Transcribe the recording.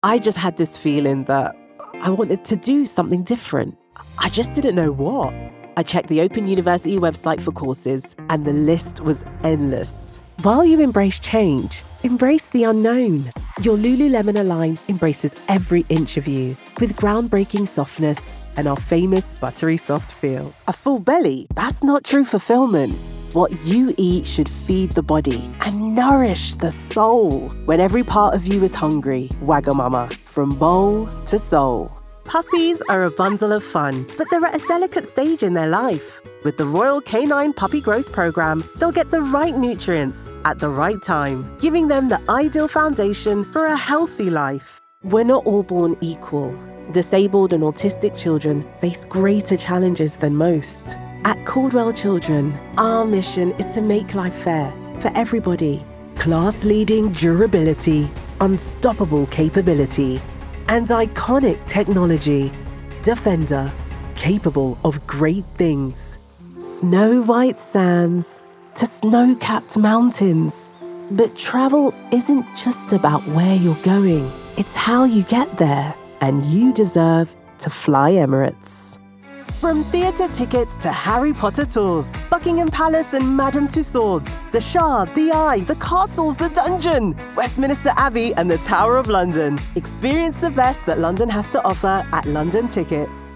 I just had this feeling that I wanted to do something different. I just didn't know what. I checked the Open University website for courses, and the list was endless. While you embrace change, embrace the unknown. Your Lululemon Align embraces every inch of you with groundbreaking softness and our famous buttery soft feel. A full belly, that's not true fulfillment. What you eat should feed the body and nourish the soul. When every part of you is hungry, Wagamama, from bowl to soul. Puppies are a bundle of fun, but they're at a delicate stage in their life. With the Royal Canine Puppy Growth Program, they'll get the right nutrients at the right time, giving them the ideal foundation for a healthy life. We're not all born equal. Disabled and autistic children face greater challenges than most. At Caldwell Children, our mission is to make life fair for everybody. Class-leading durability, unstoppable capability, and iconic technology. Defender, capable of great things. Snow-white sands to snow-capped mountains. But travel isn't just about where you're going. It's how you get there. And you deserve to fly Emirates. From theatre tickets to Harry Potter tours, Buckingham Palace and Madame Tussauds, the Shard, the Eye, the castles, the dungeon, Westminster Abbey and the Tower of London. Experience the best that London has to offer at London Tickets.